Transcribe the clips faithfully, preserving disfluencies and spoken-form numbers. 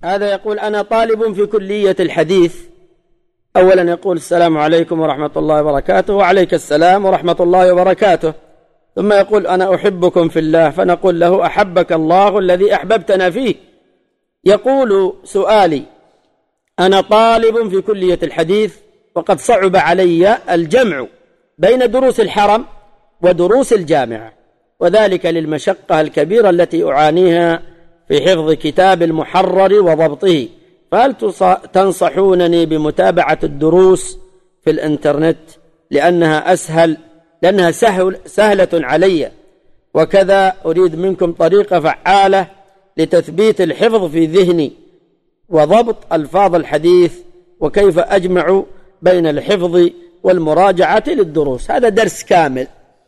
هذا يقول: أنا طالب في كلية الحديث. أولا يقول: السلام عليكم ورحمة الله وبركاته. وعليك السلام ورحمة الله وبركاته. ثم يقول: أنا أحبكم في الله. فنقول له: أحبك الله الذي أحببتنا فيه. يقول: سؤالي: أنا طالب في كلية الحديث، وقد صعب علي الجمع بين دروس الحرم ودروس الجامعة، وذلك للمشقة الكبيرة التي أعانيها في حفظ كتاب المحرر وضبطه، فهل تنصحونني بمتابعة الدروس في الإنترنت لأنها أسهل لأنها سهل سهلة علي، وكذا أريد منكم طريقة فعالة لتثبيت الحفظ في ذهني وضبط ألفاظ الحديث، وكيف أجمع بين الحفظ والمراجعة للدروس. هذا درس كامل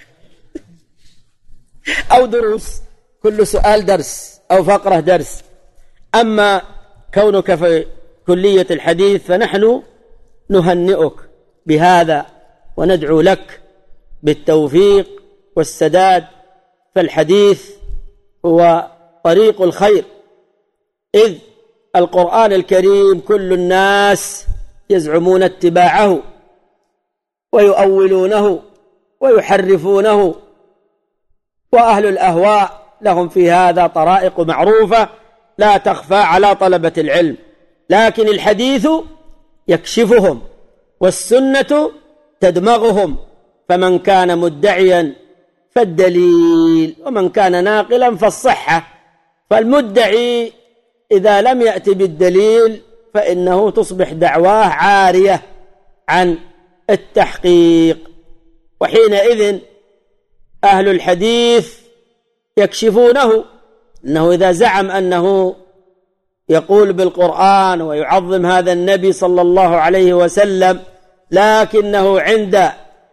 أو دروس، كل سؤال درس أو فقرة درس. أما كونك في كلية الحديث فنحن نهنئك بهذا وندعو لك بالتوفيق والسداد، فالحديث هو طريق الخير، إذ القرآن الكريم كل الناس يزعمون اتباعه ويؤولونه ويحرفونه، وأهل الأهواء لهم في هذا طرائق معروفة لا تخفى على طلبة العلم، لكن الحديث يكشفهم والسنة تدمغهم، فمن كان مدعيا فالدليل، ومن كان ناقلا فالصحة. فالمدعي إذا لم يأتي بالدليل فإنه تصبح دعواه عارية عن التحقيق، وحينئذ أهل الحديث يكشفونه، أنه إذا زعم أنه يقول بالقرآن ويعظم هذا النبي صلى الله عليه وسلم، لكنه عند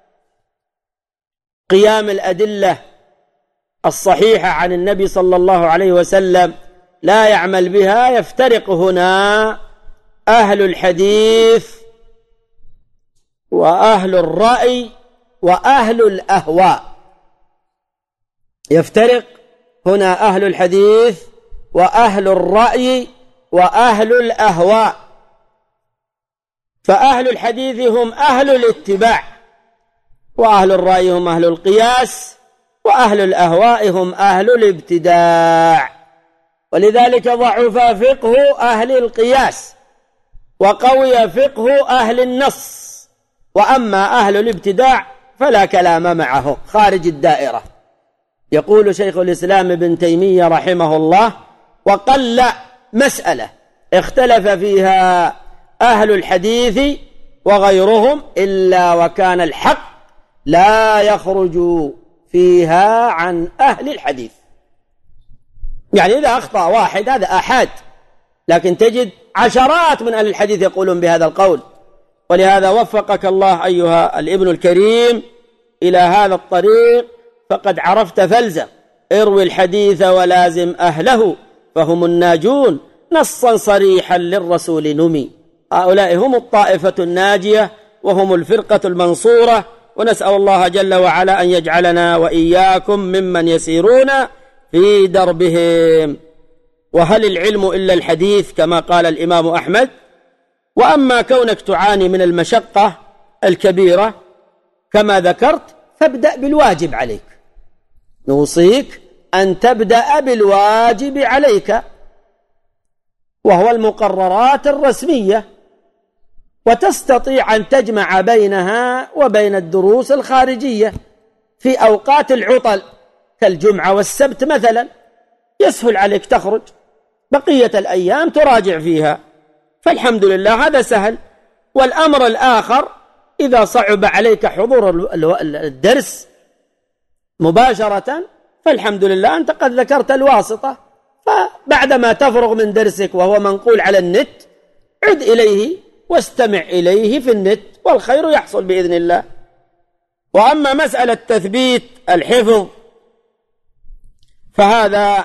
قيام الأدلة الصحيحة عن النبي صلى الله عليه وسلم لا يعمل بها، يفترق هنا أهل الحديث وأهل الرأي وأهل الأهواء. يفترق هنا أهل الحديث وأهل الرأي وأهل الأهواء. فأهل الحديث هم أهل الاتباع، وأهل الرأي هم أهل القياس، وأهل الأهواء هم أهل الابتداع. ولذلك ضعف فقه أهل القياس وقوي فقه أهل النص، وأما أهل الابتداع فلا كلام معه، خارج الدائرة. يقول شيخ الإسلام ابن تيمية رحمه الله: وقل مسألة اختلف فيها أهل الحديث وغيرهم إلا وكان الحق لا يخرج فيها عن أهل الحديث. يعني إذا أخطأ واحد هذا أحد، لكن تجد عشرات من أهل الحديث يقولون بهذا القول. ولهذا وفقك الله أيها الابن الكريم إلى هذا الطريق، فقد عرفت فلزم: اروي الحديث ولازم أهله فهم الناجون، نصا صريحا للرسول نمي. هؤلاء هم الطائفة الناجية وهم الفرقة المنصورة، ونسأل الله جل وعلا أن يجعلنا وإياكم ممن يسيرون في دربهم. وهل العلم إلا الحديث كما قال الإمام أحمد؟ وأما كونك تعاني من المشقة الكبيرة كما ذكرت فابدأ بالواجب عليك، نوصيك أن تبدأ بالواجب عليك، وهو المقررات الرسمية، وتستطيع أن تجمع بينها وبين الدروس الخارجية في أوقات العطل كالجمعة والسبت مثلا، يسهل عليك تخرج، بقية الأيام تراجع فيها، فالحمد لله هذا سهل. والأمر الآخر إذا صعب عليك حضور الدرس مباشرة فالحمد لله أنت قد ذكرت الواسطة، فبعدما تفرغ من درسك وهو منقول على النت عد إليه واستمع إليه في النت، والخير يحصل بإذن الله. وأما مسألة تثبيت الحفظ فهذا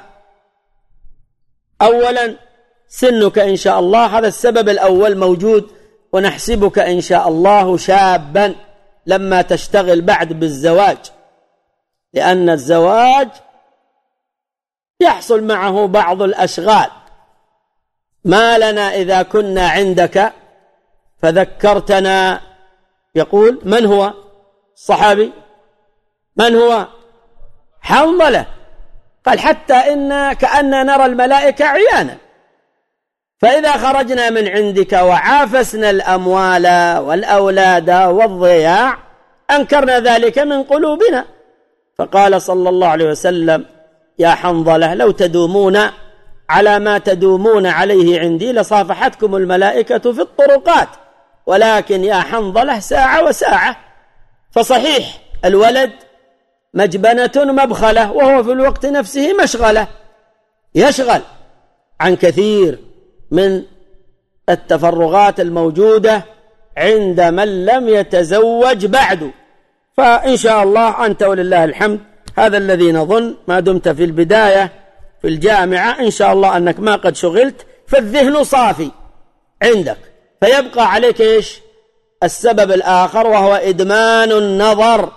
أولا سنك إن شاء الله، هذا السبب الأول موجود، ونحسبك إن شاء الله شابا لما تشتغل بعد بالزواج، لأن الزواج يحصل معه بعض الأشغال ما لنا إذا كنا عندك فذكرتنا. يقول: من هو الصحابي؟ من هو؟ حنظلة. قال: حتى إن كأننا نرى الملائكة عيانا، فإذا خرجنا من عندك وعافسنا الأموال والأولاد والضياع أنكرنا ذلك من قلوبنا. فقال صلى الله عليه وسلم: يا حنظلة، لو تدومون على ما تدومون عليه عندي لصافحتكم الملائكة في الطرقات، ولكن يا حنظلة ساعة وساعة. فصحيح الولد مجبنة مبخلة، وهو في الوقت نفسه مشغلة، يشغل عن كثير من التفرغات الموجودة عند من لم يتزوج بعد. فإن شاء الله أنت ولله الحمد هذا الذي نظن، ما دمت في البداية في الجامعة إن شاء الله أنك ما قد شغلت، فالذهن صافي عندك، فيبقى عليك إيش؟ السبب الآخر، وهو إدمان النظر.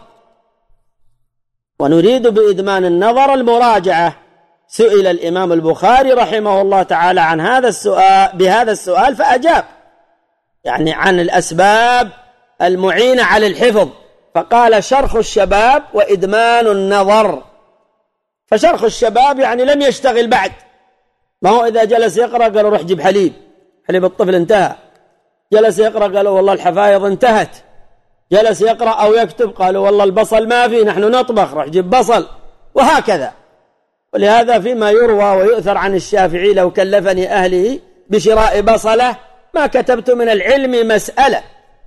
ونريد بإدمان النظر المراجعة. سئل الإمام البخاري رحمه الله تعالى عن هذا السؤال بهذا السؤال فأجاب، يعني عن الأسباب المعينة على الحفظ، فقال: شرخ الشباب وإدمان النظر. فشرخ الشباب يعني لم يشتغل بعد، ما هو إذا جلس يقرأ قالوا: روح جيب حليب، حليب الطفل انتهى. جلس يقرأ قالوا: والله الحفايض انتهت. جلس يقرأ أو يكتب قالوا: والله البصل ما في، نحن نطبخ، روح جيب بصل، وهكذا. ولهذا فيما يروى ويؤثر عن الشافعي: لو كلفني أهلي بشراء بصلة ما كتبت من العلم مسألة.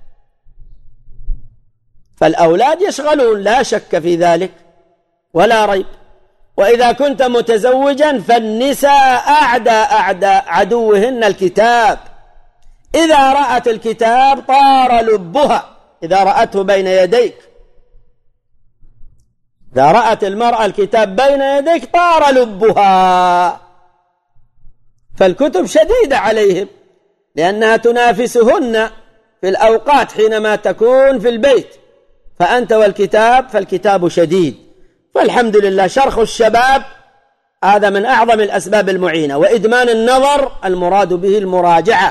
فالأولاد يشغلون، لا شك في ذلك ولا ريب. وإذا كنت متزوجا فالنساء أعدى أعدى عدوهن الكتاب، إذا رأت الكتاب طار لبها، إذا رأته بين يديك، إذا رأت المرأة الكتاب بين يديك طار لبها. فالكتب شديدة عليهم لأنها تنافسهن في الأوقات حينما تكون في البيت، فأنت والكتاب فالكتاب شديد. فالحمد لله شرخ الشباب هذا من أعظم الأسباب المعينة. وإدمان النظر المراد به المراجعة،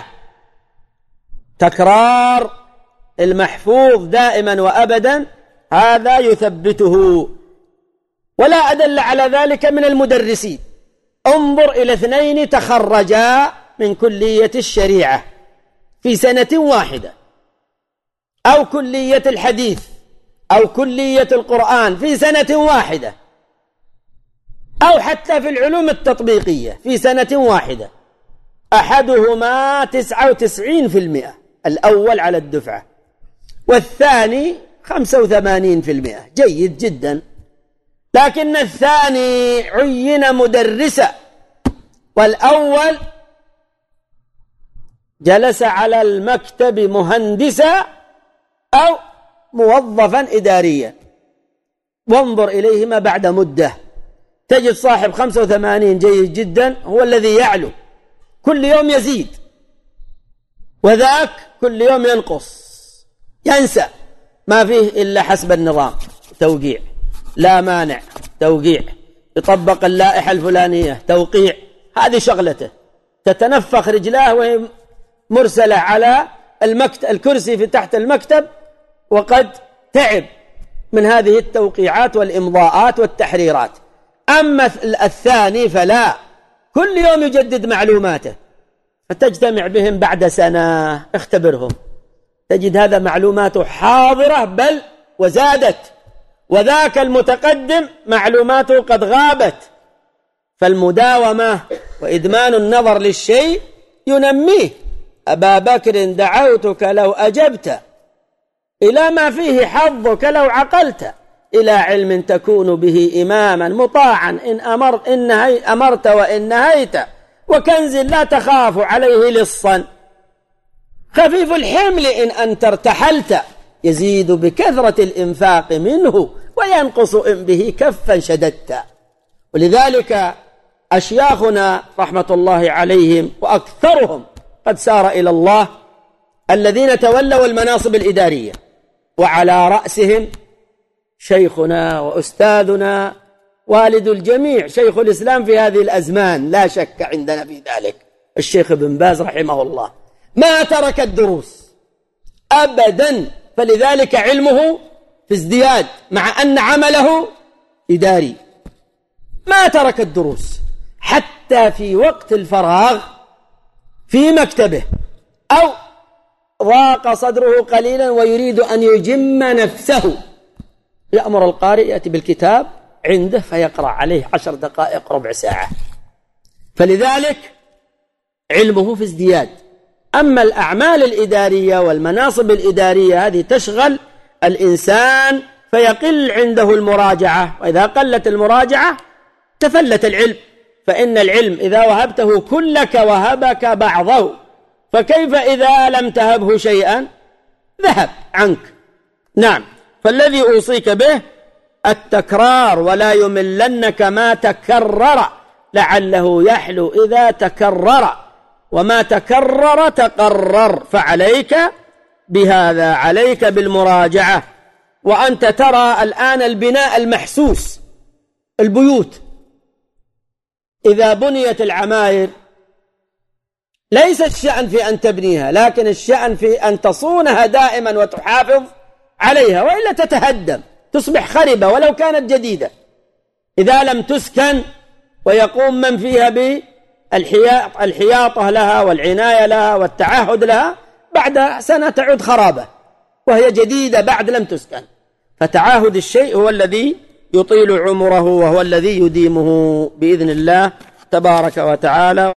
تكرار المحفوظ دائما وأبدا، هذا يثبته. ولا أدل على ذلك من المدرسين. انظر إلى اثنين تخرجا من كلية الشريعة في سنة واحدة، أو كلية الحديث، أو كلية القرآن في سنة واحدة، أو حتى في العلوم التطبيقية في سنة واحدة. أحدهما تسعة وتسعين في المئة، الأول على الدفعة، والثاني خمسة وثمانين في المئة، جيد جدا. لكن الثاني عين مدرسا، والأول جلس على المكتب مهندسا أو موظفا إداريا. وانظر إليهما بعد مدة تجد صاحب خمسة وثمانين جيد جدا هو الذي يعلو، كل يوم يزيد، وذاك كل يوم ينقص، ينسى، ما فيه إلا حسب النظام، توقيع، لا مانع، توقيع، يطبق اللائحة الفلانية، توقيع. هذه شغلته، تتنفخ رجلاه وهي مرسلة على المكتب، الكرسي في تحت المكتب، وقد تعب من هذه التوقيعات والإمضاءات والتحريرات. أما الثاني فلا، كل يوم يجدد معلوماته، فتجتمع بهم بعد سنة، اختبرهم، تجد هذا معلوماته حاضرة بل وزادت، وذاك المتقدم معلوماته قد غابت. فالمداومة وإدمان النظر للشيء ينميه. أبا بكر دعوتك لو أجبت، إلى ما فيه حظك لو عقلت، إلى علم تكون به إماما مطاعا إن أمرت, إن أمرت وإن نهيت، وكنز لا تخاف عليه لصا، خفيف الحمل إن أنت ارتحلت، يزيد بكثرة الإنفاق منه وينقص إن به كفا شددت. ولذلك أشياخنا رحمة الله عليهم وأكثرهم قد سار إلى الله الذين تولوا المناصب الإدارية، وعلى رأسهم شيخنا وأستاذنا والد الجميع شيخ الإسلام في هذه الأزمان، لا شك عندنا في ذلك، الشيخ ابن باز رحمه الله ما ترك الدروس أبدا، فلذلك علمه في ازدياد مع أن عمله إداري. ما ترك الدروس حتى في وقت الفراغ في مكتبه أو ضاق صدره قليلا ويريد أن يجم نفسه يأمر القارئ يأتي بالكتاب عنده فيقرأ عليه عشر دقائق ربع ساعة. فلذلك علمه في ازدياد. أما الأعمال الإدارية والمناصب الإدارية هذه تشغل الإنسان فيقل عنده المراجعة، وإذا قلت المراجعة تفلت العلم، فإن العلم إذا وهبته كلك وهبك بعضه، فكيف إذا لم تهبه شيئا ذهب عنك. نعم، فالذي أوصيك به التكرار، ولا يملنك ما تكرر لعله يحلو إذا تكرر، وما تكرر تقرر، فعليك بهذا، عليك بالمراجعة. وأنت ترى الآن البناء المحسوس، البيوت إذا بنيت العماير ليس الشأن في أن تبنيها، لكن الشأن في أن تصونها دائما وتحافظ عليها، وإلا تتهدم تصبح خربة ولو كانت جديدة إذا لم تسكن ويقوم من فيها بالحياطة لها والعناية لها والتعهد لها، بعد سنة تعود خرابة وهي جديدة بعد لم تسكن. فتعاهد الشيء هو الذي يطيل عمره وهو الذي يديمه بإذن الله تبارك وتعالى.